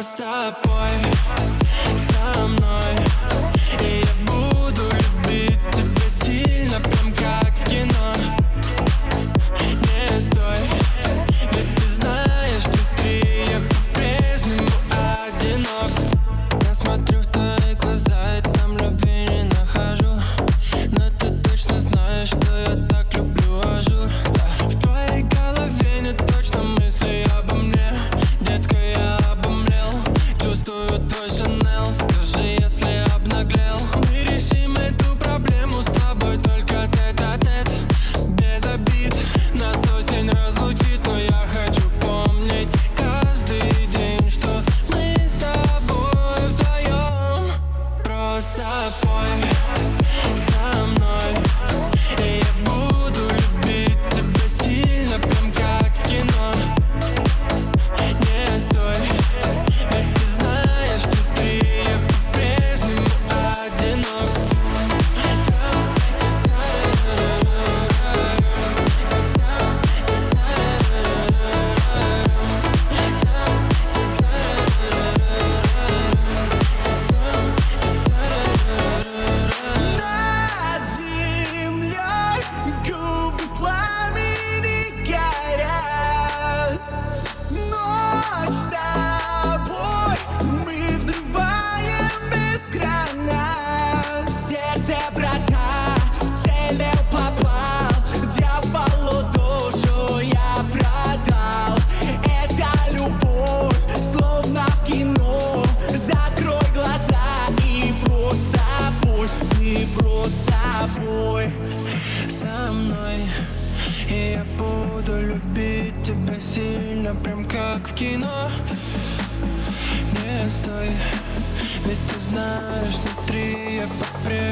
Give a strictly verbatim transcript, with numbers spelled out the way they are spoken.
Просто пой со мной, и я буду любить тебя сильно, прям как в кино. Не стой, ведь ты знаешь, внутри я по-прежнему одинок. Я смотрю в твои глаза, и там любви не нахожу. Но ты точно знаешь, что я так люблю ажур. Да. В твоей голове не точно мысли обо мне. Детка, я обомлел, чувствую твой Шанел. Скажи, если обнаглел. Мы решим эту проблему с тобой только тет-а-тет, без обид. Нас осень разлучит, но я хочу помнить каждый день, что мы с тобой вдвоем. Просто пой со мной, и я буду любить тебя сильно, прям как в кино. Не стой, ведь ты знаешь, внутри я по-прежнему одинок. Над землей губы в пламени горят. Ночь с тобой, мы взрываем без гранат. В сердце врага, целил попал, дьяволу душу я продал. Это любовь, словно в кино. Закрой глаза и просто пой, ты просто пой Со мной, и я буду любить тебя сильно, прям как в кино. Не стой, ведь ты знаешь, внутри я по-прежнему